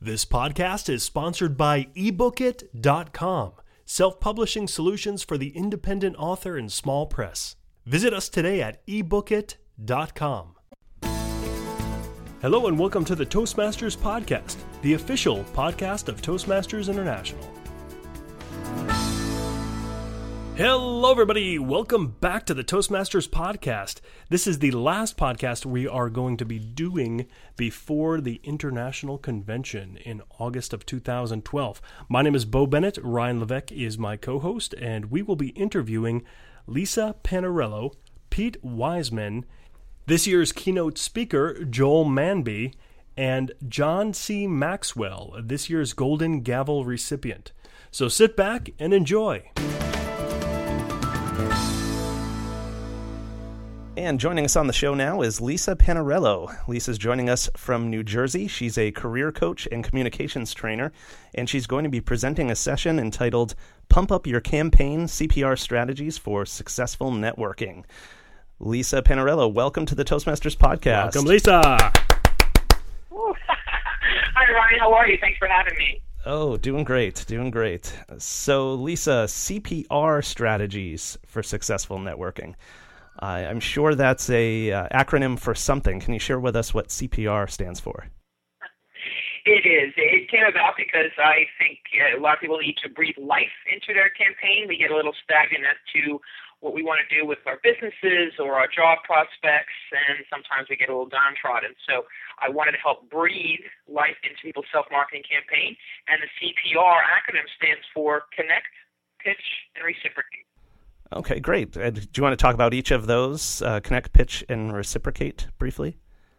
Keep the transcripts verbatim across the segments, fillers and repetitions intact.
This podcast is sponsored by ebook it dot com, self-publishing solutions for the independent author and small press. Visit us today at ebook it dot com. Hello and welcome to the Toastmasters Podcast, the official podcast of Toastmasters International. Hello everybody, welcome back to the Toastmasters Podcast. This is the last podcast we are going to be doing before the International Convention in August of two thousand twelve. My name is Bo Bennett, Ryan Levesque is my co-host, and we will be interviewing Lisa Panarello, Pete Wiseman, this year's keynote speaker Joel Manby, and John C. Maxwell, this year's Golden Gavel recipient. So sit back and enjoy. And joining us on the show now is Lisa Panarello. Lisa's joining us from New Jersey. She's a career coach and communications trainer, and she's going to be presenting a session entitled Pump Up Your Campaign C P R Strategies for Successful Networking. Lisa Panarello, welcome to the Toastmasters Podcast. Welcome, Lisa. Hi, Ryan. How are you? Thanks for having me. Oh, doing great, doing great. So, Lisa, C P R strategies for successful networking. Uh, I'm sure that's a uh, acronym for something. Can you share with us what C P R stands for? It is. It came about because I think a lot of people need to breathe life into their campaign. We get a little stagnant as to what we want to do with our businesses or our job prospects, and sometimes we get a little downtrodden. So I wanted to help breathe life into people's self-marketing campaign, and the C P R acronym stands for Connect, Pitch, and Reciprocate. Okay, great. Uh, do you want to talk about each of those, uh, Connect, Pitch, and Reciprocate, briefly?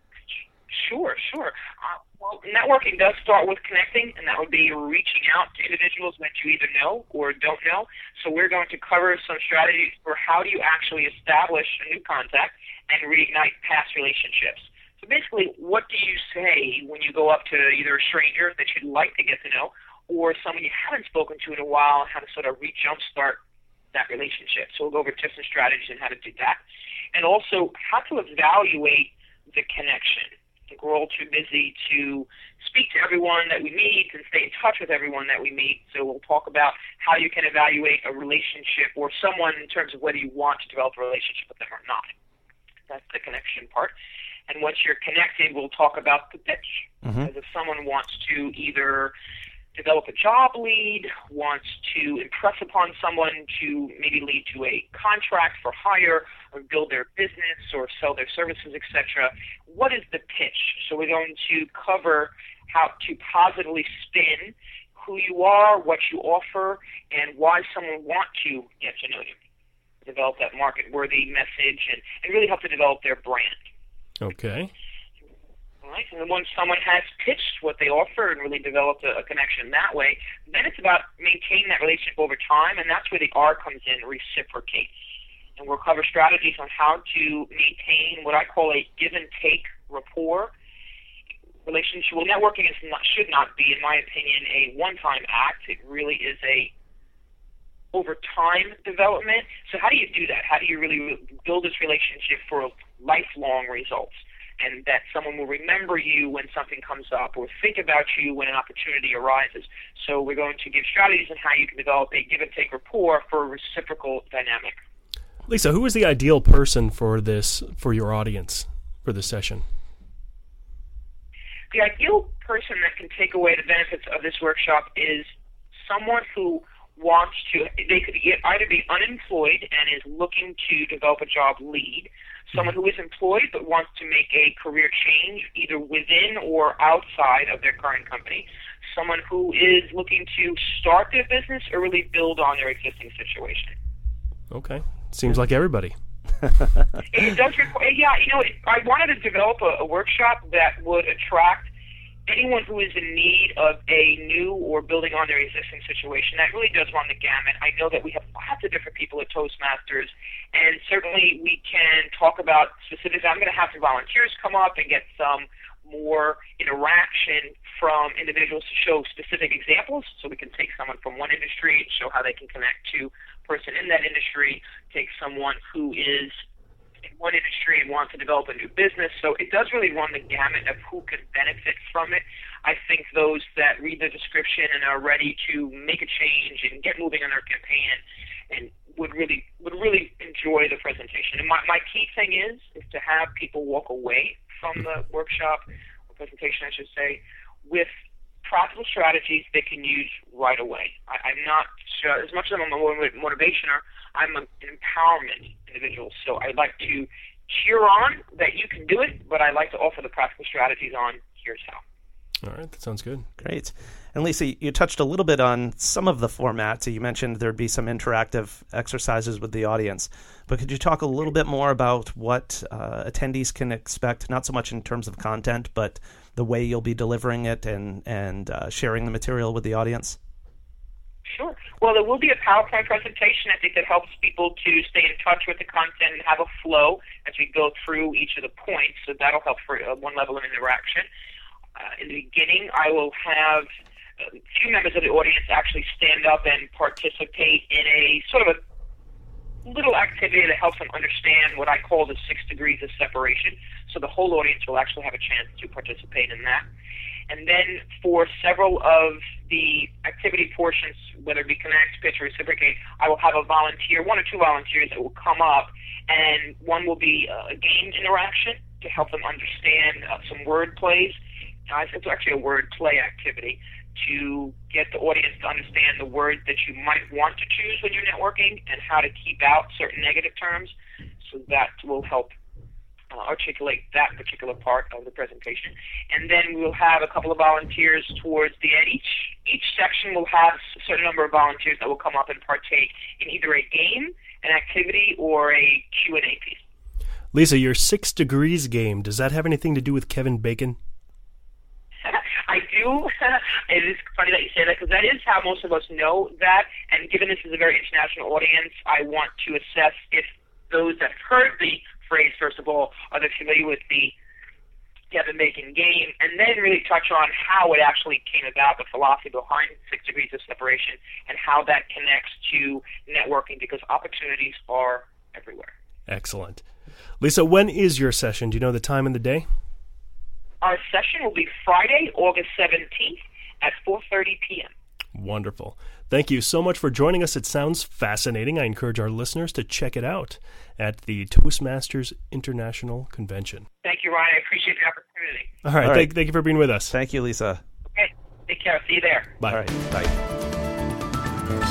Sure, sure. Uh, well, networking does start with connecting, and that would be reaching out to individuals that you either know or don't know. So we're going to cover some strategies for how do you actually establish a new contact and reignite past relationships. So basically, what do you say when you go up to either a stranger that you'd like to get to know or someone you haven't spoken to in a while, how to sort of re-jumpstart that relationship. So we'll go over tips and strategies on how to do that. And also how to evaluate the connection. I think we're all too busy to speak to everyone that we meet and stay in touch with everyone that we meet. So we'll talk about how you can evaluate a relationship or someone in terms of whether you want to develop a relationship with them or not. That's the connection part. And once you're connected, we'll talk about the pitch. Mm-hmm. As if someone wants to either develop a job lead, wants to impress upon someone to maybe lead to a contract for hire or build their business or sell their services, et cetera. What is the pitch? So we're going to cover how to positively spin who you are, what you offer, and why someone want to get to know you. Develop that market-worthy message and, and really help to develop their brand. Okay. Right? And then once someone has pitched what they offer and really developed a, a connection that way, then it's about maintaining that relationship over time, and that's where the R comes in, reciprocate. And we'll cover strategies on how to maintain what I call a give-and-take rapport relationship. Well, networking is not, should not be, in my opinion, a one-time act. It really is a over-time development. So how do you do that? How do you really build this relationship for lifelong results? And that someone will remember you when something comes up or think about you when an opportunity arises. So we're going to give strategies on how you can develop a give-and-take rapport for a reciprocal dynamic. Lisa, who is the ideal person for this, for your audience, for this session? The ideal person that can take away the benefits of this workshop is someone who wants to, they could either be unemployed and is looking to develop a job lead, someone who is employed but wants to make a career change either within or outside of their current company, someone who is looking to start their business or really build on their existing situation. Okay. Seems like everybody. It does require, yeah, you know, it, I wanted to develop a, a workshop that would attract anyone who is in need of a new or building on their existing situation. That really does run the gamut. I know that we have lots of different people at Toastmasters, and certainly we can talk about specifics. I'm going to have some volunteers come up and get some more interaction from individuals to show specific examples, so we can take someone from one industry and show how they can connect to a person in that industry, take someone who is in one industry and want to develop a new business. So it does really run the gamut of who can benefit from it. I think those that read the description and are ready to make a change and get moving on their campaign and, and would really would really enjoy the presentation. And my, my key thing is is to have people walk away from the workshop or presentation, I should say, with practical strategies they can use right away. I, I'm not sure, as much as I'm a motivationer, I'm an empowerment individual. So I'd like to cheer on that you can do it, but I like to offer the practical strategies on here's how. All right, that sounds good. Great. And Lisa, you touched a little bit on some of the format. So you mentioned there'd be some interactive exercises with the audience, but could you talk a little bit more about what uh, attendees can expect, not so much in terms of content, but the way you'll be delivering it and, and uh, sharing the material with the audience? Sure. Well, there will be a PowerPoint presentation, I think, that helps people to stay in touch with the content and have a flow as we go through each of the points. So that'll help for uh, one level of interaction. Uh, in the beginning, I will have a few members of the audience actually stand up and participate in a sort of a little activity that helps them understand what I call the six degrees of separation. So the whole audience will actually have a chance to participate in that. And then for several of the activity portions, whether it be connect, pitch, or reciprocate, I will have a volunteer, one or two volunteers that will come up, and one will be a game interaction to help them understand uh, some word plays. Uh, it's actually a word play activity to get the audience to understand the words that you might want to choose when you're networking and how to keep out certain negative terms. So that will help uh, articulate that particular part of the presentation. And then we'll have a couple of volunteers towards the end. Each, each section will have a certain number of volunteers that will come up and partake in either a game, an activity, or a Q and A piece. Lisa, your Six Degrees game, does that have anything to do with Kevin Bacon? I do. It is funny that you say that because that is how most of us know that. And given this is a very international audience, I want to assess if those that heard the phrase, first of all, are they familiar with the Kevin Bacon game, and then really touch on how it actually came about, the philosophy behind Six Degrees of Separation, and how that connects to networking because opportunities are everywhere. Excellent. Lisa, when is your session? Do you know the time and the day? Our session will be Friday, August seventeenth at four thirty p.m. Wonderful. Thank you so much for joining us. It sounds fascinating. I encourage our listeners to check it out at the Toastmasters International Convention. Thank you, Ryan. I appreciate the opportunity. All right. All right. Thank, thank you for being with us. Thank you, Lisa. Okay. Take care. See you there. Bye. All right. Bye.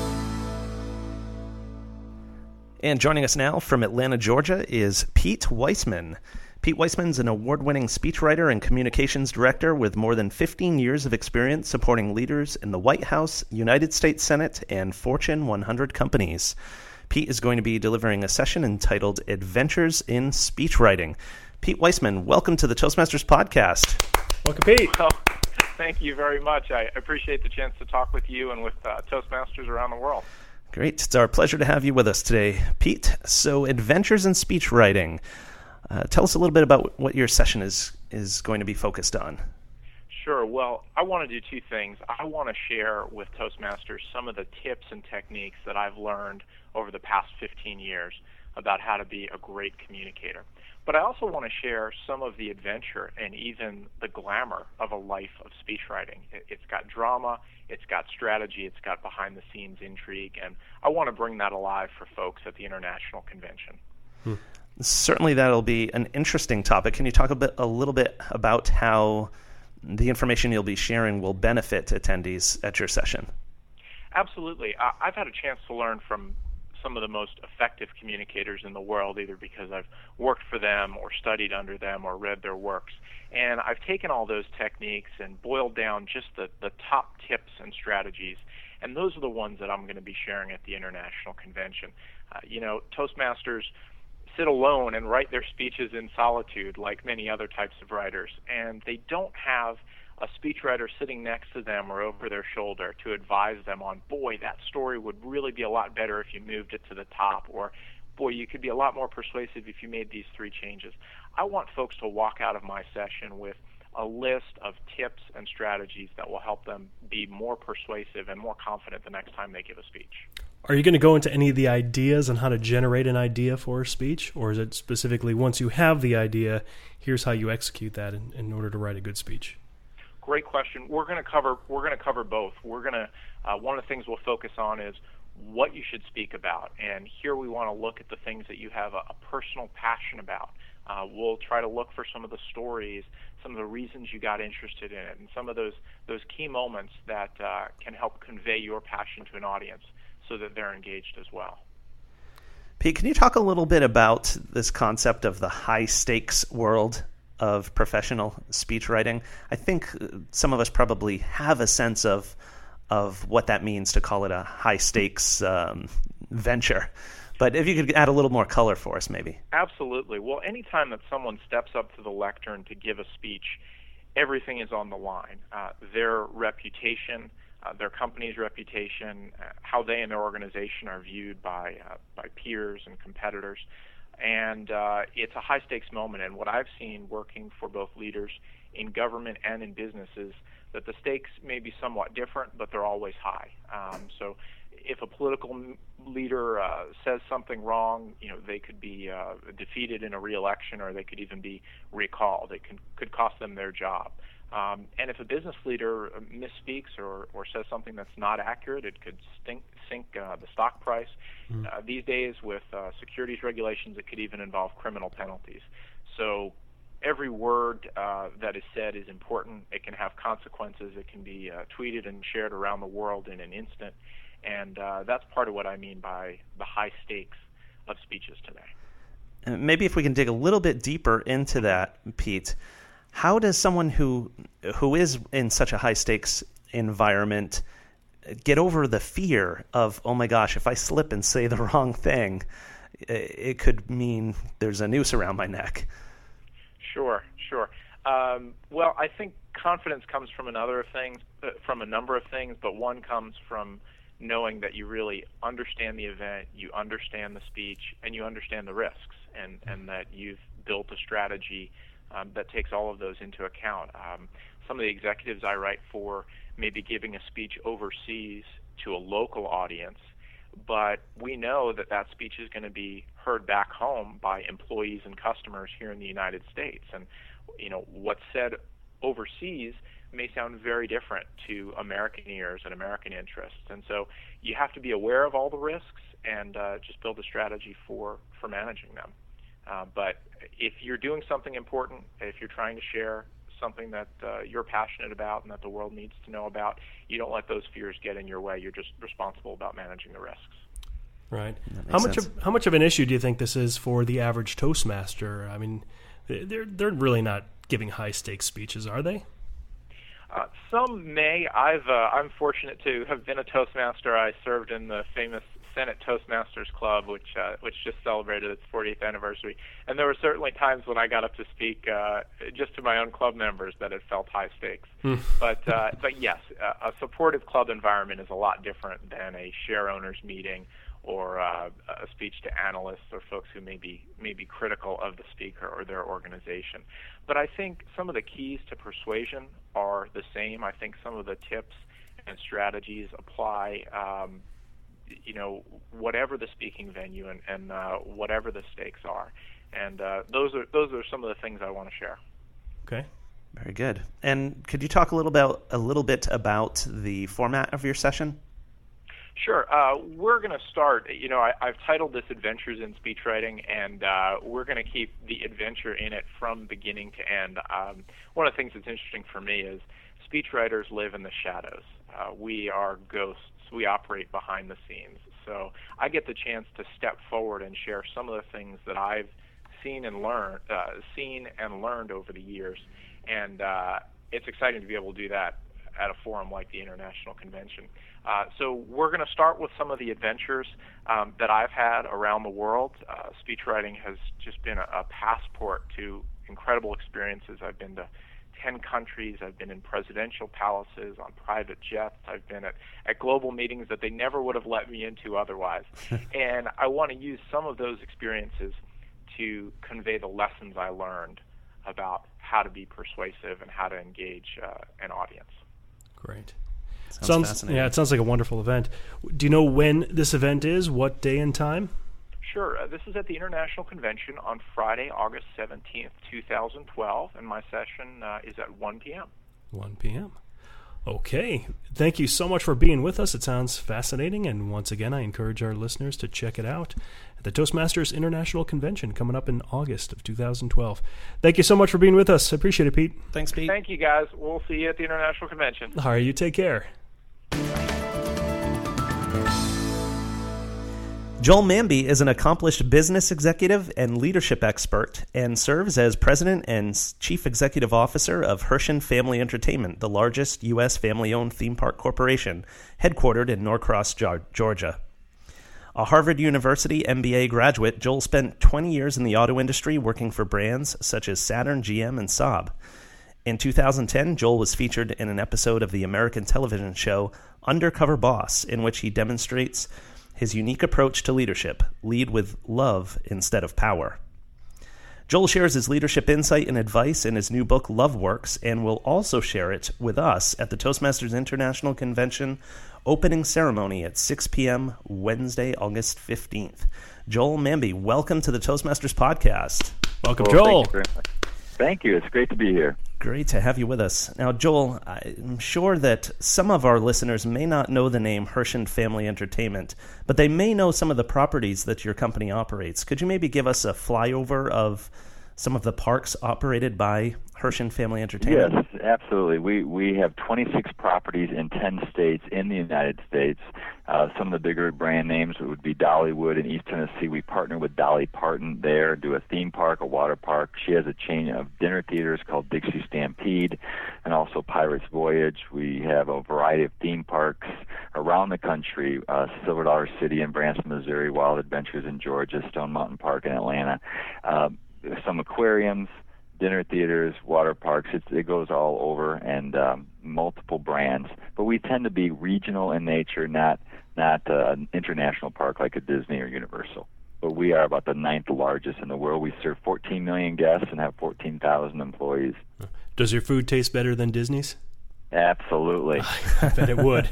And joining us now from Atlanta, Georgia, is Pete Weissman. Pete Weissman's an award-winning speechwriter and communications director with more than fifteen years of experience supporting leaders in the White House, United States Senate, and Fortune one hundred companies. Pete is going to be delivering a session entitled Adventures in Speechwriting. Pete Weissman, welcome to the Toastmasters podcast. Welcome, Pete. Well, thank you very much. I appreciate the chance to talk with you and with uh, Toastmasters around the world. Great. It's our pleasure to have you with us today, Pete. So, Adventures in Speechwriting. Uh, tell us a little bit about what your session is is going to be focused on. Sure. Well, I want to do two things. I want to share with Toastmasters some of the tips and techniques that I've learned over the past fifteen years about how to be a great communicator. But I also want to share some of the adventure and even the glamour of a life of speechwriting. It's got drama, it's got strategy, it's got behind-the-scenes intrigue, and I want to bring that alive for folks at the International Convention. Hmm. Certainly that'll be an interesting topic. Can you talk a bit, a little bit about how the information you'll be sharing will benefit attendees at your session? Absolutely. I've had a chance to learn from some of the most effective communicators in the world, either because I've worked for them or studied under them or read their works. And I've taken all those techniques and boiled down just the, the top tips and strategies. And those are the ones that I'm going to be sharing at the International Convention. Uh, you know, Toastmasters sit alone and write their speeches in solitude like many other types of writers, and they don't have a speechwriter sitting next to them or over their shoulder to advise them on, boy, that story would really be a lot better if you moved it to the top, or boy, you could be a lot more persuasive if you made these three changes. I want folks to walk out of my session with a list of tips and strategies that will help them be more persuasive and more confident the next time they give a speech. Are you going to go into any of the ideas on how to generate an idea for a speech, or is it specifically once you have the idea, here's how you execute that in, in order to write a good speech? great question. We're going to cover we're going to cover both. We're going to uh, one of the things we'll focus on is what you should speak about, and here we want to look at the things that you have a, a personal passion about. Uh, we'll try to look for some of the stories, some of the reasons you got interested in it, and some of those those key moments that uh, can help convey your passion to an audience so that they're engaged as well. Pete, can you talk a little bit about this concept of the high-stakes world of professional speech writing? I think some of us probably have a sense of of what that means to call it a high-stakes um, venture. But if you could add a little more color for us, maybe. Absolutely. Well, anytime that someone steps up to the lectern to give a speech, everything is on the line. Uh, their reputation, uh, their company's reputation, uh, how they and their organization are viewed by uh, by peers and competitors. And uh, it's a high-stakes moment. And what I've seen working for both leaders in government and in businesses, that the stakes may be somewhat different, but they're always high. Um, so if a political m- leader uh, says something wrong, you know, they could be uh, defeated in a re-election, or they could even be recalled. It can, could cost them their job. Um, and if a business leader misspeaks or, or says something that's not accurate, it could stink, sink uh, the stock price. Mm. Uh, these days, with uh, securities regulations, it could even involve criminal penalties. So every word uh, that is said is important. It can have consequences. It can be uh, tweeted and shared around the world in an instant. And uh, that's part of what I mean by the high stakes of speeches today. And maybe if we can dig a little bit deeper into that, Pete, how does someone who who is in such a high stakes environment get over the fear of, oh my gosh, if I slip and say the wrong thing, it could mean there's a noose around my neck? Sure, sure. Um, well, I think confidence comes from another things, uh, from a number of things, but one comes from knowing that you really understand the event, you understand the speech, and you understand the risks, and, and that you've built a strategy um, that takes all of those into account. Um, some of the executives I write for may be giving a speech overseas to a local audience, but we know that that speech is going to be heard back home by employees and customers here in the United States. And, you know, what's said overseas may sound very different to American ears and American interests. And so you have to be aware of all the risks and uh, just build a strategy for, for managing them. Uh, but if you're doing something important, if you're trying to share something that uh, you're passionate about and that the world needs to know about, you don't let those fears get in your way. You're just responsible about managing the risks. Right. How much of, how much of an issue do you think this is for the average Toastmaster? I mean, they're they're really not giving high stakes speeches, are they? Uh, some may. I've uh, I'm fortunate to have been a Toastmaster. I served in the famous Senate Toastmasters Club, which uh, which just celebrated its fortieth anniversary. And there were certainly times when I got up to speak uh, just to my own club members that it felt high stakes. but uh, but yes, a supportive club environment is a lot different than a share owners meeting or uh, a speech to analysts or folks who may be, may be critical of the speaker or their organization. But I think some of the keys to persuasion are the same. I think some of the tips and strategies apply, um, you know, whatever the speaking venue and, and uh, whatever the stakes are. And uh, those are those are some of the things I want to share. Okay. Very good. And could you talk a little about a little bit about the format of your session? Sure. Uh, we're going to start, you know, I, I've titled this Adventures in Speech Writing, and uh, we're going to keep the adventure in it from beginning to end. Um, one of the things that's interesting for me is speechwriters live in the shadows. Uh, we are ghosts. We operate behind the scenes. So I get the chance to step forward and share some of the things that I've seen and learned, uh, seen and learned over the years. And uh, it's exciting to be able to do that at a forum like the International Convention. Uh, so we're going to start with some of the adventures um, that I've had around the world. Uh, speech writing has just been a, a passport to incredible experiences. I've been to ten countries. I've been in presidential palaces, on private jets. I've been at, at global meetings that they never would have let me into otherwise. And I want to use some of those experiences to convey the lessons I learned about how to be persuasive and how to engage uh, an audience. Great. Sounds, sounds fascinating. Yeah, it sounds like a wonderful event. Do you know when this event is? What day and time? Sure. Uh, this is at the International Convention on Friday, August seventeenth, two thousand twelve, and my session uh, is at one p.m. one p.m. Okay. Thank you so much for being with us. It sounds fascinating. And once again, I encourage our listeners to check it out at the Toastmasters International Convention coming up in August of two thousand twelve. Thank you so much for being with us. I appreciate it, Pete. Thanks, Pete. Thank you, guys. We'll see you at the International Convention. All right. You take care. Joel Manby is an accomplished business executive and leadership expert and serves as president and chief executive officer of Herschend Family Entertainment, the largest U S family-owned theme park corporation, headquartered in Norcross, Georgia. A Harvard University M B A graduate, Joel spent twenty years in the auto industry working for brands such as Saturn, G M, and Saab. In two thousand ten, Joel was featured in an episode of the American television show Undercover Boss, in which he demonstrates his unique approach to leadership: lead with love instead of power. Joel shares his leadership insight and advice in his new book, Love Works, and will also share it with us at the Toastmasters International Convention opening ceremony at six p.m. Wednesday, August fifteenth. Joel Manby, welcome to the Toastmasters podcast. Welcome, well, Joel. Thank you, very much. Thank you. It's great to be here. Great to have you with us. Now, Joel, I'm sure that some of our listeners may not know the name Herschend Family Entertainment, but they may know some of the properties that your company operates. Could you maybe give us a flyover of some of the parks operated by Herschend Family Entertainment? Yes, absolutely. We we have twenty-six properties in ten states in the United States. Uh, some of the bigger brand names would be Dollywood in East Tennessee. We partner with Dolly Parton there, do a theme park, a water park. She has a chain of dinner theaters called Dixie Stampede and also Pirates Voyage. We have a variety of theme parks around the country, uh, Silver Dollar City in Branson, Missouri, Wild Adventures in Georgia, Stone Mountain Park in Atlanta. Uh, some aquariums, dinner theaters, water parks. It's, it goes all over, and um, multiple brands. But we tend to be regional in nature, not not uh, an international park like a Disney or Universal. But we are about the ninth largest in the world. We serve fourteen million guests and have fourteen thousand employees. Does your food taste better than Disney's? Absolutely. I bet it would.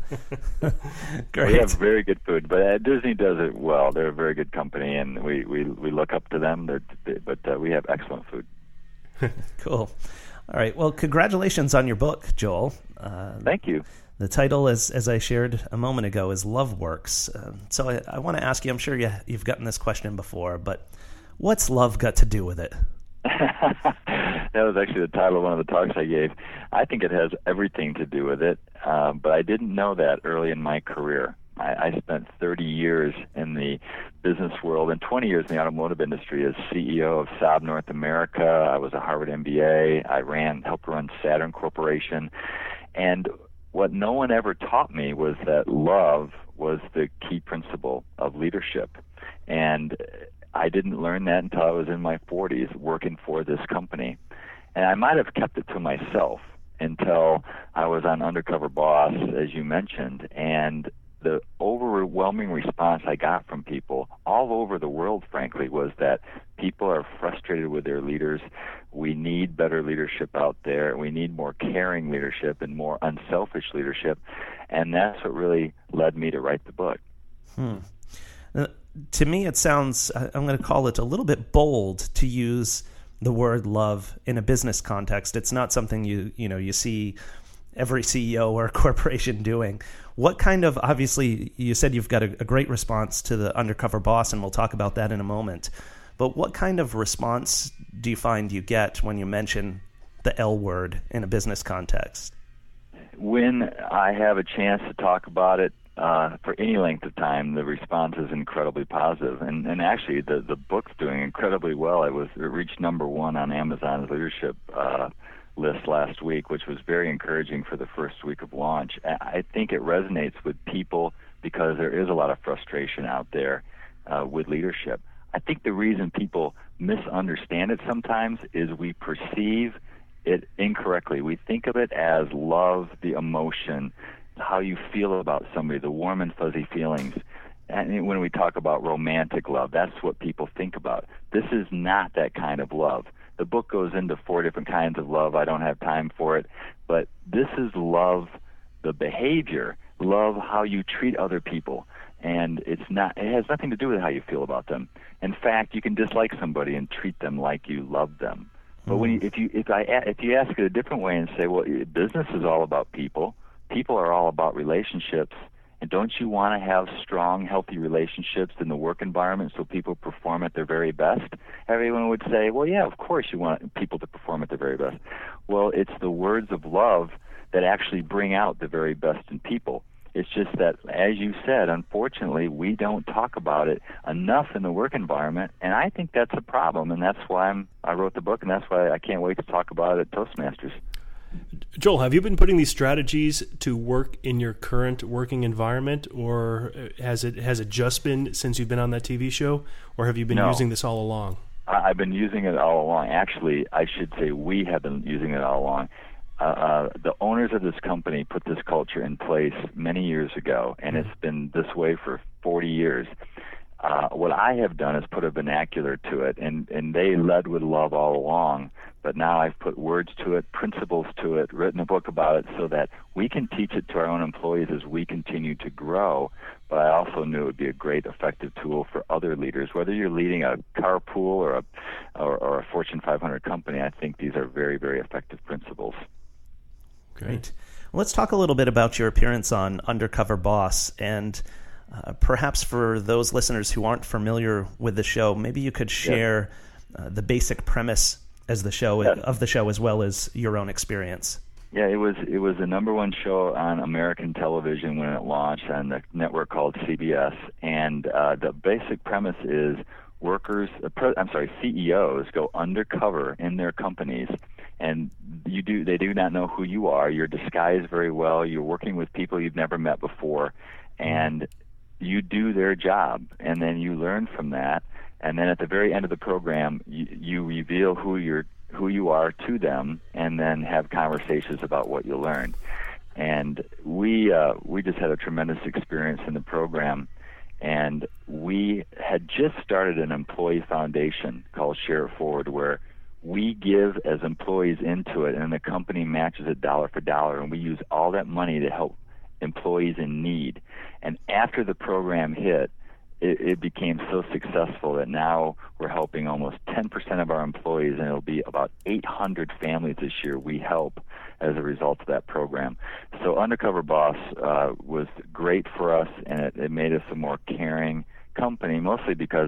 Great. We have very good food, but uh, Disney does it well. They're a very good company, and we, we, we look up to them, They're, but uh, we have excellent food. Cool. All right. Well, congratulations on your book, Joel. Uh, Thank you. The title, as as I shared a moment ago, is Love Works. Uh, so I, I want to ask you, I'm sure you, you've gotten this question before, but what's love got to do with it? That was actually the title of one of the talks I gave. I think it has everything to do with it, uh, but I didn't know that early in my career. I, I spent thirty years in the business world and twenty years in the automotive industry as C E O of Saab North America. I was a Harvard M B A. I ran, helped run Saturn Corporation. And what no one ever taught me was that love was the key principle of leadership. And I didn't learn that until I was in my forties working for this company. And I might have kept it to myself until I was on Undercover Boss, as you mentioned, and the overwhelming response I got from people all over the world, frankly, was that people are frustrated with their leaders. We need better leadership out there. We need more caring leadership and more unselfish leadership. And that's what really led me to write the book. Hmm. Uh, to me, it sounds, I'm going to call it a little bit bold to use the word love in a business context. It's not something you, you know, you see every C E O or corporation doing. What kind of, obviously, you said you've got a, a great response to the Undercover Boss, and we'll talk about that in a moment. But what kind of response do you find you get when you mention the L word in a business context? When I have a chance to talk about it uh, for any length of time, the response is incredibly positive. And, and actually, the, the book's doing incredibly well. It was it reached number one on Amazon's leadership uh list last week, which was very encouraging for the first week of launch. I think it resonates with people because there is a lot of frustration out there uh, with leadership. I think the reason people misunderstand it sometimes is we perceive it incorrectly. We think of it as love, the emotion, how you feel about somebody, the warm and fuzzy feelings. And when we talk about romantic love, that's what people think about. This is not that kind of love. The book goes into four different kinds of love. I don't have time for it. But this is love, the behavior, love how you treat other people. And it's not, it has nothing to do with how you feel about them. In fact, you can dislike somebody and treat them like you love them. But when you, if you if I if you ask it a different way and say, well, business is all about people. People are all about relationships. And don't you want to have strong, healthy relationships in the work environment so people perform at their very best? Everyone would say, well, yeah, of course you want people to perform at their very best. Well, it's the words of love that actually bring out the very best in people. It's just that, as you said, unfortunately, we don't talk about it enough in the work environment, and I think that's a problem, and that's why I'm, I wrote the book, and that's why I can't wait to talk about it at Toastmasters. Joel, have you been putting these strategies to work in your current working environment, or has it has it just been since you've been on that T V show, or have you been no. using this all along? I've been using it all along. Actually, I should say we have been using it all along. Uh, uh, the owners of this company put this culture in place many years ago, and it's been this way for forty years. Uh, what I have done is put a vernacular to it, and, and they led with love all along, but now I've put words to it, principles to it, written a book about it so that we can teach it to our own employees as we continue to grow. But I also knew it would be a great, effective tool for other leaders. Whether you're leading a carpool or a, or, or a Fortune five hundred company, I think these are very, very effective principles. Great. Well, let's talk a little bit about your appearance on Undercover Boss, and uh, perhaps for those listeners who aren't familiar with the show, maybe you could share yeah. uh, the basic premise as the show yeah. of the show as well as your own experience. Yeah, it was it was the number one show on American television when it launched on the network called C B S, and uh, the basic premise is workers, uh, pre- I'm sorry, C E Os go undercover in their companies. And you do they do not know who you are. You're disguised very well. You're working with people you've never met before, and you do their job, and then you learn from that. And then at the very end of the program, you, you reveal who you're who you are to them, and then have conversations about what you learned. And we uh, we just had a tremendous experience in the program, and we had just started an employee foundation called Share It Forward, where we give as employees into it, and the company matches it dollar for dollar, and we use all that money to help employees in need. And after the program hit, it, it became so successful that now we're helping almost ten percent of our employees, and it'll be about eight hundred families this year we help as a result of that program. So Undercover Boss uh, was great for us, and it, it made us a more caring company, mostly because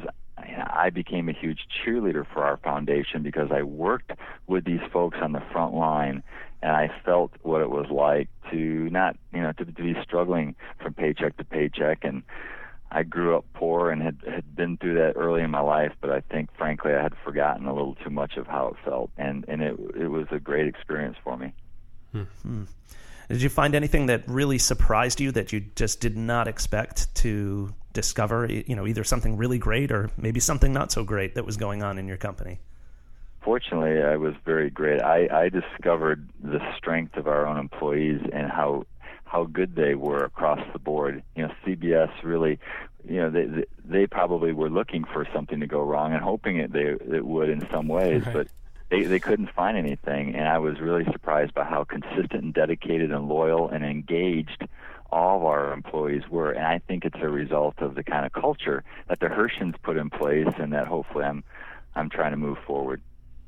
I became a huge cheerleader for our foundation because I worked with these folks on the front line, and I felt what it was like to not, you know, to, to be struggling from paycheck to paycheck. And I grew up poor and had, had been through that early in my life, but I think, frankly, I had forgotten a little too much of how it felt, and, and it, it was a great experience for me. Hmm. Did you find anything that really surprised you that you just did not expect to discover, you know, either something really great or maybe something not so great that was going on in your company? Fortunately, I was very great. I, I discovered the strength of our own employees and how how good they were across the board. You know, C B S really, you know, they they probably were looking for something to go wrong and hoping it they it would in some ways, right. but they they couldn't find anything. And I was really surprised by how consistent and dedicated and loyal and engaged all of our employees were. And I think it's a result of the kind of culture that the Hershins put in place, and that hopefully I'm I'm trying to move forward.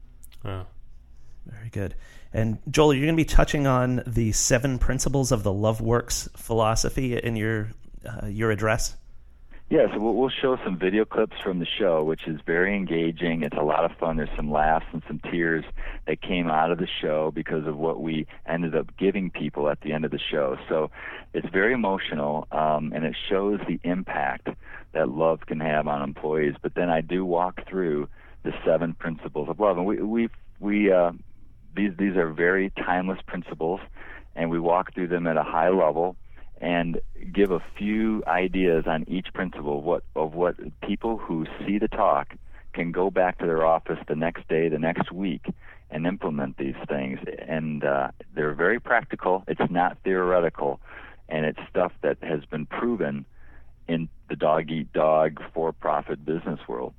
Oh. Very good. And Joel, you're going to be touching on the seven principles of the LoveWorks philosophy in your uh, your address. Yeah, so we'll, we'll show some video clips from the show, which is very engaging. It's a lot of fun. There's some laughs and some tears that came out of the show because of what we ended up giving people at the end of the show. So it's very emotional, um, and it shows the impact that love can have on employees. But then I do walk through the seven principles of love, and we we we uh, these these are very timeless principles, and we walk through them at a high level and give a few ideas on each principle of what of what people who see the talk can go back to their office the next day, the next week, and implement these things. And uh, they're very practical. It's not theoretical, and it's stuff that has been proven in the dog-eat-dog for-profit business world.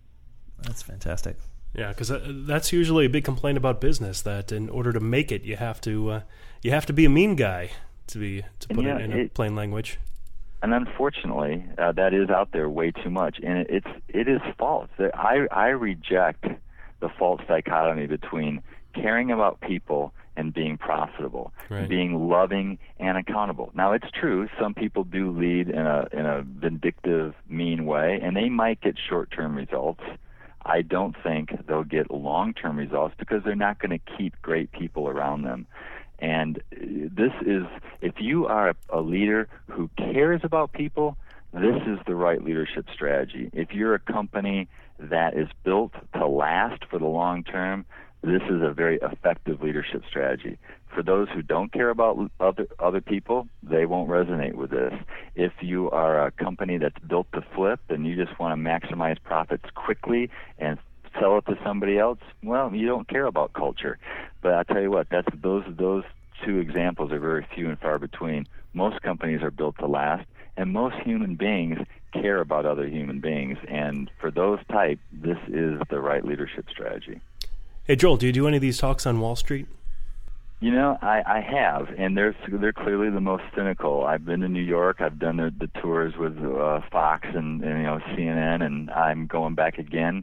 That's fantastic. Yeah, because that's usually a big complaint about business, that in order to make it, you have to uh, you have to be a mean guy, to be to put yeah, it in a it, plain language. And unfortunately, uh, that is out there way too much, and it, it's it is false. I I reject the false dichotomy between caring about people and being profitable, right. being loving and accountable. Now, it's true, some people do lead in a in a vindictive, mean way, and they might get short-term results. I don't think they'll get long-term results because they're not going to keep great people around them. And this is, if you are a leader who cares about people, this is the right leadership strategy. If you're a company that is built to last for the long term, this is a very effective leadership strategy. For those who don't care about other other people, they won't resonate with this. If you are a company that's built to flip and you just want to maximize profits quickly and sell it to somebody else, well, you don't care about culture. But I'll tell you what, that's those those two examples are very few and far between. Most companies are built to last, and most human beings care about other human beings. And for those type, this is the right leadership strategy. Hey, Joel, do you do any of these talks on Wall Street? You know, I, I have, and they're they're clearly the most cynical. I've been to New York. I've done the, the tours with uh, Fox and, and you know C N N, and I'm going back again.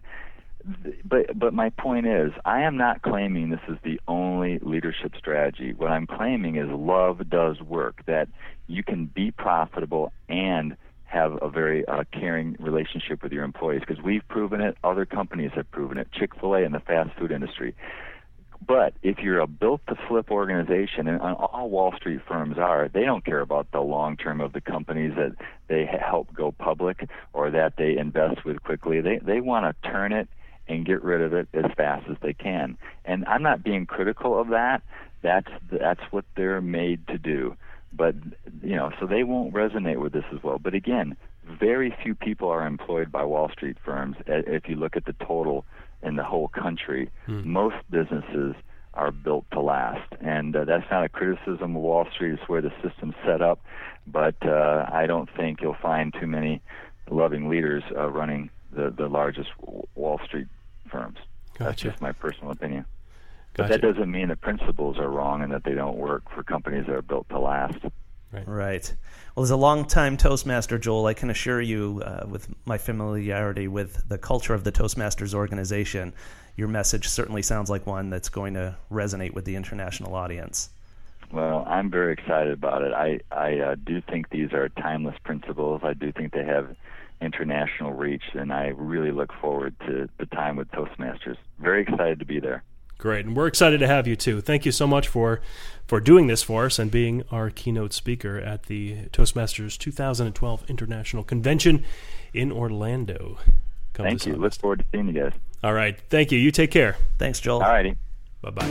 But but my point is, I am not claiming this is the only leadership strategy. What I'm claiming is love does work. That you can be profitable and have a very uh, caring relationship with your employees, because we've proven it. Other companies have proven it. Chick-fil-A in the fast food industry. But if you're a built-to-flip organization, and all Wall Street firms are, they don't care about the long term of the companies that they help go public or that they invest with quickly. They they want to turn it and get rid of it as fast as they can. And I'm not being critical of that. That's that's what they're made to do. But, you know, so they won't resonate with this as well. But again, very few people are employed by Wall Street firms. If you look at the total in the whole country, hmm. most businesses are built to last. And uh, that's not a criticism of Wall Street. It's where the system's set up. But uh, I don't think you'll find too many loving leaders uh, running the, the largest Wall Street firms. Gotcha. That's just my personal opinion. Gotcha. But that doesn't mean the principles are wrong and that they don't work for companies that are built to last. Right. Right. Well, as a long-time Toastmaster, Joel, I can assure you, uh, with my familiarity with the culture of the Toastmasters organization, your message certainly sounds like one that's going to resonate with the international audience. Well, I'm very excited about it. I, I uh, do think these are timeless principles. I do think they have international reach, and I really look forward to the time with Toastmasters. Very excited to be there. Great, and we're excited to have you too. Thank you so much for for doing this for us and being our keynote speaker at the Toastmasters two thousand twelve International Convention in Orlando. Come Thank you. Look forward to seeing you guys. All right. Thank you. You take care. Thanks, Joel. All righty. Bye-bye.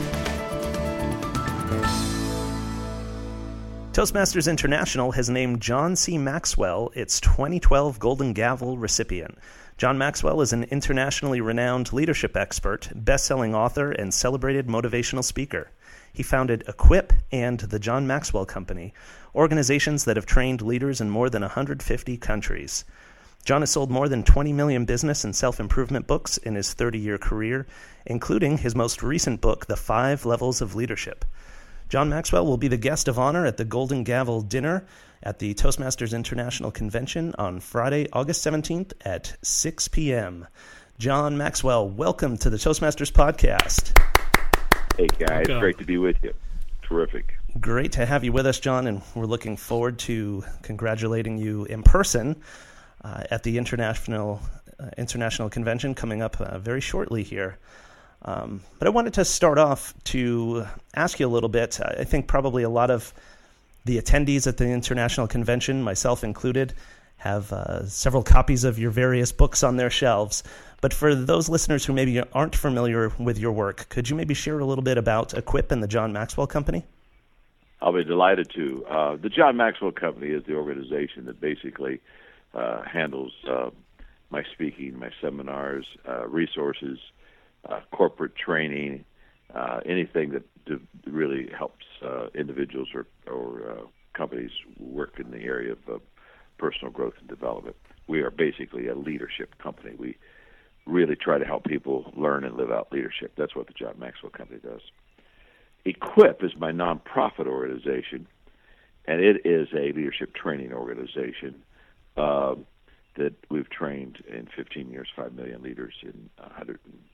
Toastmasters International has named John C. Maxwell its twenty twelve Golden Gavel recipient. John Maxwell is an internationally renowned leadership expert, best-selling author, and celebrated motivational speaker. He founded Equip and the John Maxwell Company, organizations that have trained leaders in more than one hundred fifty countries. John has sold more than twenty million business and self-improvement books in his thirty-year career, including his most recent book, The Five Levels of Leadership. John Maxwell will be the guest of honor at the Golden Gavel dinner at the Toastmasters International Convention on Friday, August seventeenth at six p.m. John Maxwell, welcome to the Toastmasters podcast. Hey, guys. Welcome. Great to be with you. Terrific. Great to have you with us, John, and we're looking forward to congratulating you in person uh, at the International uh, International Convention coming up uh, very shortly here. Um, but I wanted to start off to ask you a little bit. I think probably a lot of the attendees at the International Convention, myself included, have uh, several copies of your various books on their shelves. But for those listeners who maybe aren't familiar with your work, could you maybe share a little bit about Equip and the John Maxwell Company? I'll be delighted to. Uh, the John Maxwell Company is the organization that basically uh, handles uh, my speaking, my seminars, uh, resources, uh, corporate training, uh, anything that d- really helps uh, individuals or, or uh, companies work in the area of uh, personal growth and development. We are basically a leadership company. We really try to help people learn and live out leadership. That's what the John Maxwell Company does. Equip is my nonprofit organization, and it is a leadership training organization uh, that we've trained in fifteen years, five million leaders in one hundred,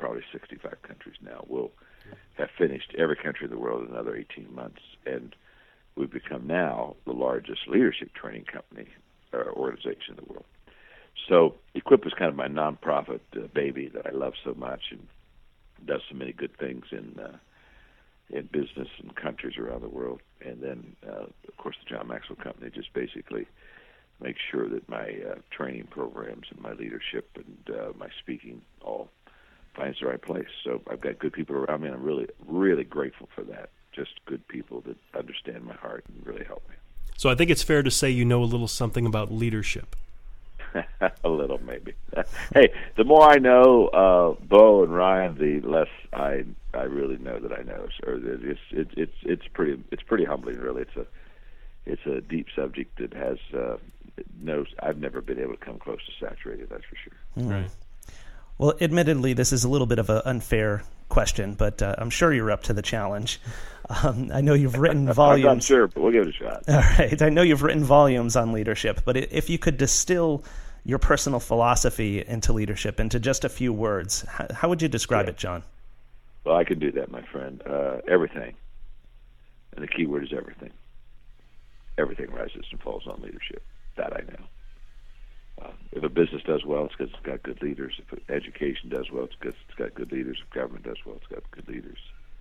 probably sixty-five countries now. We'll have finished every country in the world in another eighteen months, and we've become now the largest leadership training company or organization in the world. So Equip is kind of my nonprofit uh, baby that I love so much and does so many good things in uh, in business and countries around the world. And then, uh, of course, the John Maxwell Company just basically makes sure that my uh, training programs and my leadership and uh, my speaking all finds the right place. So I've got good people around me, and I'm really, really grateful for that. Just good people that understand my heart and really help me. So I think it's fair to say you know a little something about leadership. A little, maybe. Hey, the more I know, uh, Bo and Ryan, the less I I really know that I know. So it's it's it's it's pretty it's pretty humbling, really. It's a it's a deep subject that has uh, no. I've never been able to come close to saturated. That's for sure. Mm. Right. Well, admittedly, this is a little bit of an unfair question, but uh, I'm sure you're up to the challenge. Um, I know you've written volumes. I'm not sure, but we'll give it a shot. All right. I know you've written volumes on leadership, but if you could distill your personal philosophy into leadership into just a few words, how, how would you describe yeah. it, John? Well, I can do that, my friend. Uh, everything. And the key word is everything. Everything rises and falls on leadership. That I know. Uh, if a business does well, it's because it's got good leaders. If education does well, it's because it's got good leaders. If government does well, it's got good leaders.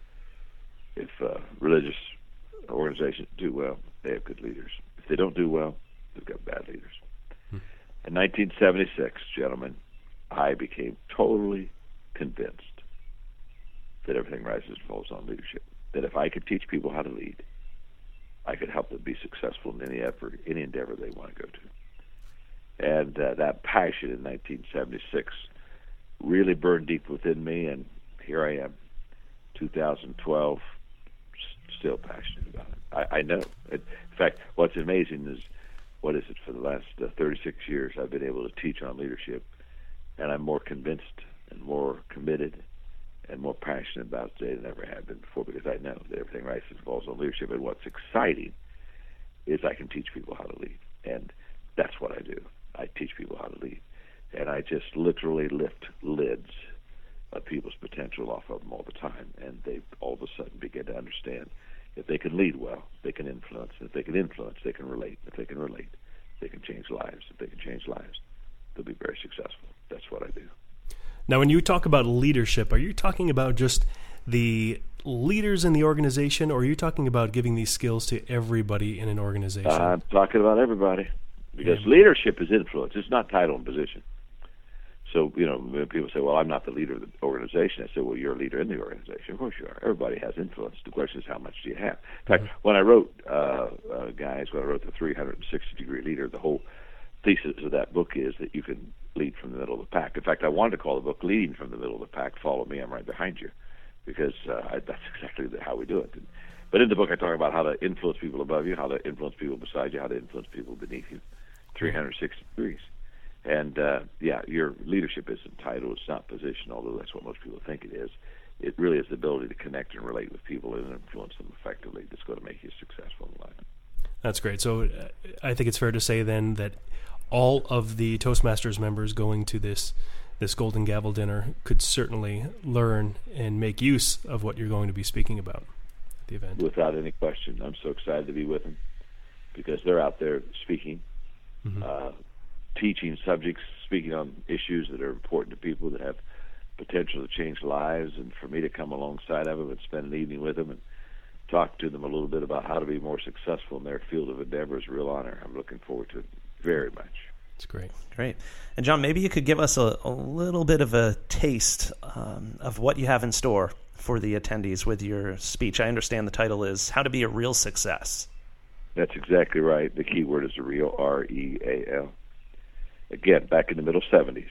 If uh, religious organizations do well, they have good leaders. If they don't do well, they've got bad leaders. Hmm. In nineteen seventy-six, gentlemen, I became totally convinced that everything rises and falls on leadership. That if I could teach people how to lead, I could help them be successful in any effort, any endeavor they want to go to. And uh, that passion in nineteen seventy-six really burned deep within me, and here I am, two thousand twelve, s- still passionate about it. I, I know. It, in fact, what's amazing is, what is it, for the last uh, thirty-six years I've been able to teach on leadership, and I'm more convinced and more committed and more passionate about it today than I ever have been before, because I know that everything rises and falls on leadership. And what's exciting is I can teach people how to lead, and that's what I do. I teach people how to lead, and I just literally lift lids of people's potential off of them all the time, and they all of a sudden begin to understand if they can lead well, they can influence. If they can influence, they can relate. If they can relate, they can change lives. If they can change lives, they'll be very successful. That's what I do. Now, when you talk about leadership, are you talking about just the leaders in the organization, or are you talking about giving these skills to everybody in an organization? I'm talking about everybody. Because yeah. leadership is influence. It's not title and position. So, you know, when people say, well, I'm not the leader of the organization, I say, well, you're a leader in the organization. Of course you are. Everybody has influence. The question is, how much do you have? In fact, mm-hmm. when I wrote, uh, uh, guys, when I wrote The three hundred sixty degree Leader, the whole thesis of that book is that you can lead from the middle of the pack. In fact, I wanted to call the book Leading from the Middle of the Pack, Follow Me, I'm Right Behind You, because uh, I, that's exactly the, how we do it. And, but in the book, I talk about how to influence people above you, how to influence people beside you, how to influence people beneath you. three hundred sixty degrees. And, uh, yeah, your leadership isn't title, it's not position, although that's what most people think it is. It really is the ability to connect and relate with people and influence them effectively that's going to make you successful in life. That's great. So uh, I think it's fair to say then that all of the Toastmasters members going to this this Golden Gavel dinner could certainly learn and make use of what you're going to be speaking about at the event. Without any question. I'm so excited to be with them because they're out there speaking. Mm-hmm. Uh, teaching subjects, speaking on issues that are important to people that have potential to change lives, and for me to come alongside of them and spend an evening with them and talk to them a little bit about how to be more successful in their field of endeavor is a real honor. I'm looking forward to it very much. It's great. Great. And John, maybe you could give us a, a little bit of a taste um, of what you have in store for the attendees with your speech. I understand the title is How to Be a Real Success. That's exactly right. The key word is the real, R E A L. Again, back in the middle seventies,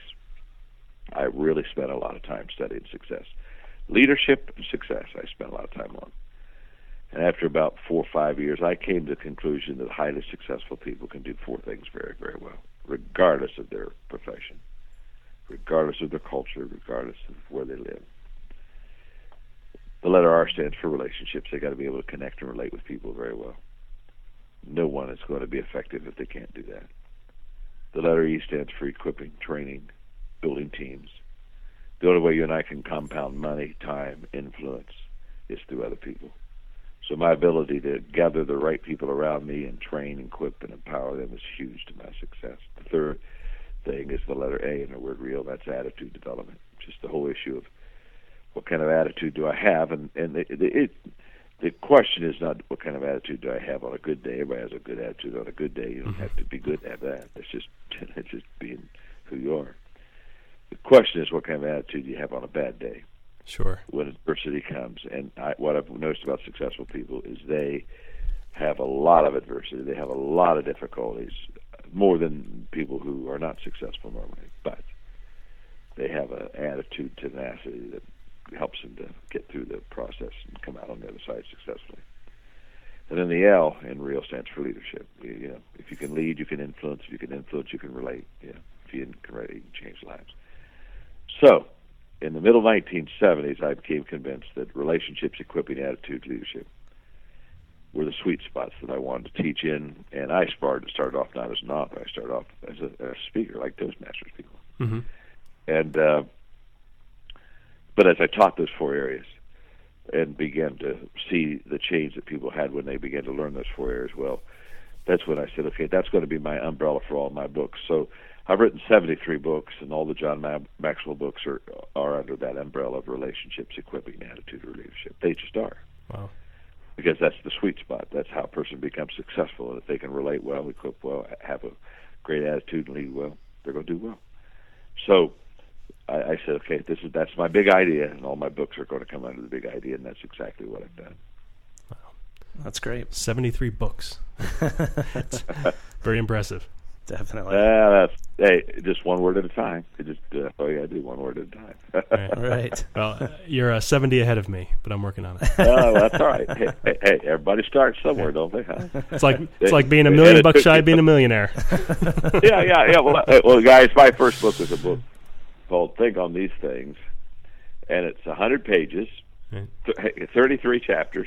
I really spent a lot of time studying success. Leadership and success, I spent a lot of time on. And after about four or five years, I came to the conclusion that highly successful people can do four things very, very well, regardless of their profession, regardless of their culture, regardless of where they live. The letter R stands for relationships. They got to be able to connect and relate with people very well. No one is going to be effective if they can't do that. The letter E stands for equipping, training, building teams. The only way you and I can compound money, time, influence is through other people. So my ability to gather the right people around me and train, equip, and empower them is huge to my success. The third thing is the letter A in the word real. That's attitude development. Just the whole issue of what kind of attitude do I have, and and it, it, the question is not what kind of attitude do I have on a good day. Everybody has a good attitude on a good day. You don't have to be good to have that. It's just it's just being who you are. The question is what kind of attitude you have on a bad day. Sure. When adversity comes, and I, what I've noticed about successful people is they have a lot of adversity. They have a lot of difficulties, more than people who are not successful normally. But they have an attitude, tenacity that helps them to get through the process and come out on the other side successfully. And then the L in real stands for leadership. You, you know, if you can lead, you can influence. If you can influence, you can relate. Yeah. If you can relate, you can change lives. So, in the middle nineteen seventies, I became convinced that relationships, equipping, attitude, leadership were the sweet spots that I wanted to teach in. And I started, started off not as an author. I started off as a, as a speaker, like Toastmasters people. Mm-hmm. And uh, but as I taught those four areas and began to see the change that people had when they began to learn those four areas, well, that's when I said, okay, that's going to be my umbrella for all my books. So I've written seventy-three books, and all the John Maxwell books are are under that umbrella of relationships, equipping, attitude, or leadership. They just are. Wow. Because that's the sweet spot. That's how a person becomes successful. And if they can relate well, equip well, have a great attitude, and lead well, they're going to do well. So I, I said, okay, this is that's my big idea, and all my books are going to come under the big idea, and that's exactly what I've done. Wow. That's great. seventy-three books. Very impressive. Definitely. Uh, that's, hey, just one word at a time. It just uh, oh yeah, I do one word at a time. Right. Right. Well, uh, you're uh, seventy ahead of me, but I'm working on it. Oh, that's all right. Hey, hey, hey, everybody starts somewhere, don't they? Huh? It's like it's like being a million bucks shy of being a millionaire. yeah, yeah, yeah. Well, uh, well, guys, my first book was a book called "Think on These Things," and it's a hundred pages, Right. th- thirty-three chapters,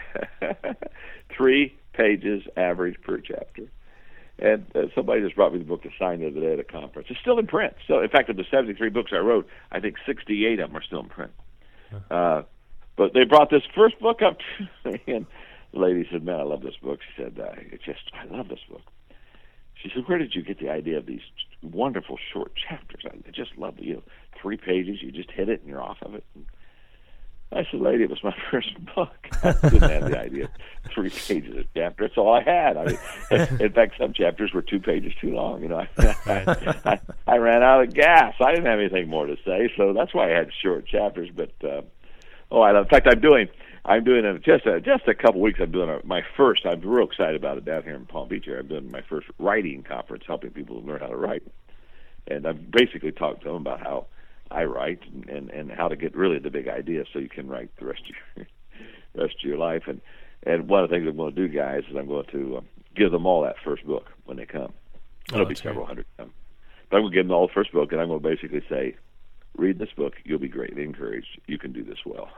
three pages average per chapter. And uh, somebody just brought me the book to sign the other day at a conference. It's still in print. So, in fact, of the seventy-three books I wrote, I think sixty-eight of them are still in print. Uh, but they brought this first book up to me, and the lady said, "Man, I love this book." She said, uh, "It's just, I love this book." She said, "Where did you get the idea of these wonderful short chapters? I just love it. You know, three pages, you just hit it and you're off of it." And I said, "Lady, it was my first book. I didn't have the idea of three pages a chapter. That's all I had. I mean, in fact, some chapters were two pages too long. You know, I, I, I ran out of gas. I didn't have anything more to say, so that's why I had short chapters. But uh, oh, I, in fact, I'm doing, I'm doing a, just a, just a couple weeks. I'm doing a, my first. I'm real excited about it down here in Palm Beach. Here, I'm doing my first writing conference, helping people learn how to write, and I'm basically talking to them about how I write and, and, and how to get really the big idea so you can write the rest of your rest of your life. And, and one of the things I'm going to do, guys, is I'm going to um, give them all that first book when they come. It'll Oh, be that's several great. hundred of them. But I'm going to give them all the first book, and I'm going to basically say, read this book, you'll be greatly encouraged. You can do this well.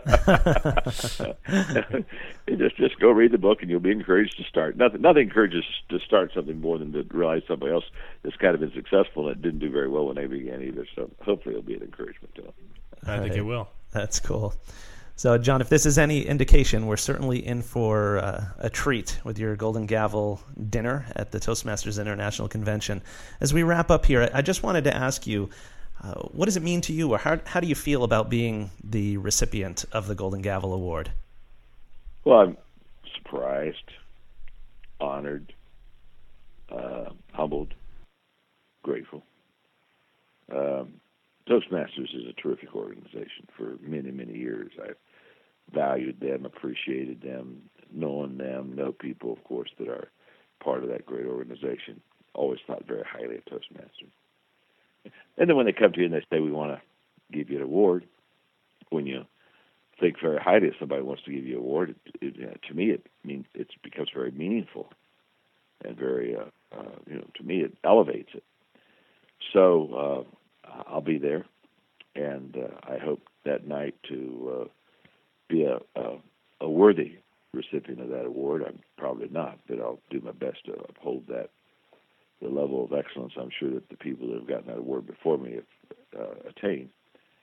just just go read the book, and you'll be encouraged to start. Nothing nothing encourages to start something more than to realize somebody else has kind of been successful and it didn't do very well when they began either. So hopefully it'll be an encouragement to them. I think Right. it will. That's cool. So, John, if this is any indication, we're certainly in for uh, a treat with your Golden Gavel dinner at the Toastmasters International Convention. As we wrap up here, I just wanted to ask you, uh, what does it mean to you, or how, how do you feel about being the recipient of the Golden Gavel Award? Well, I'm surprised, honored, uh, humbled, grateful. Um, Toastmasters is a terrific organization. For many, many years, I've valued them, appreciated them, known them, know people, of course, that are part of that great organization. Always thought very highly of Toastmasters. And then when they come to you and they say, we want to give you an award, when you think very highly of somebody who wants to give you an award, it, it, uh, to me it means it becomes very meaningful and very, uh, uh, you know, to me it elevates it. So uh, I'll be there, and uh, I hope that night to uh, be a, a, a worthy recipient of that award. I'm probably not, but I'll do my best to uphold that, the level of excellence I'm sure that the people that have gotten that award before me have uh, attained.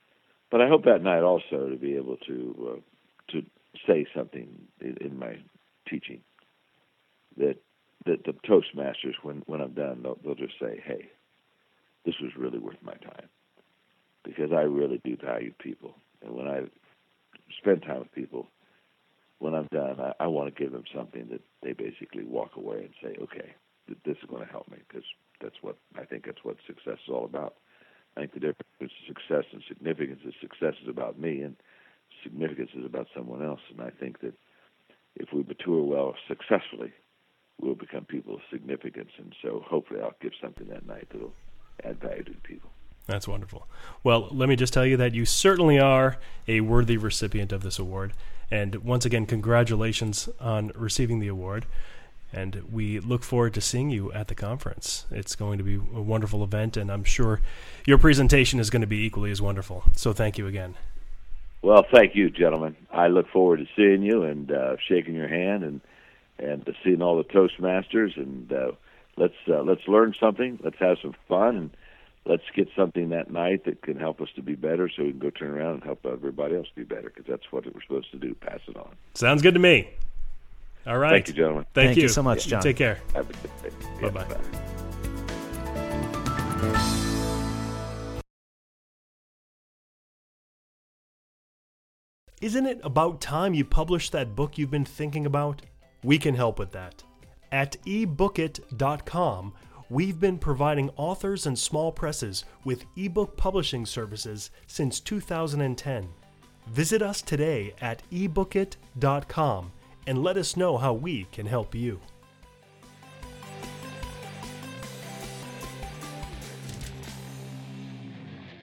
but I hope that night also to be able to uh, to say something in, in my teaching that that the Toastmasters, when when I'm done, they'll, they'll just say, "Hey, this was really worth my time," because I really do value people, and when I spend time with people, when I'm done, I, I want to give them something that they basically walk away and say, "Okay, th- this is going to help me," because that's what I think that's what success is all about. I think the difference between success and significance is success is about me, and significance is about someone else. And I think that if we mature well successfully, we'll become people of significance. And so hopefully I'll give something that night that will add value to the people. That's wonderful. Well, let me just tell you that you certainly are a worthy recipient of this award. And once again, congratulations on receiving the award. And we look forward to seeing you at the conference. It's going to be a wonderful event, and I'm sure your presentation is going to be equally as wonderful. So thank you again. Well, thank you, gentlemen. I look forward to seeing you and uh, shaking your hand and and to seeing all the Toastmasters. And uh, let's uh, let's learn something. Let's have some fun, and let's get something that night that can help us to be better, so we can go turn around and help everybody else be better, because that's what we're supposed to do, pass it on. Sounds good to me. All right. Thank you, gentlemen. Thank, Thank you. you so much, John. Take care. Have a good day. Yeah, Bye-bye. bye. Isn't it about time you published that book you've been thinking about? We can help with that. At e book it dot com, we've been providing authors and small presses with ebook publishing services since two thousand ten. Visit us today at e book it dot com and let us know how we can help you.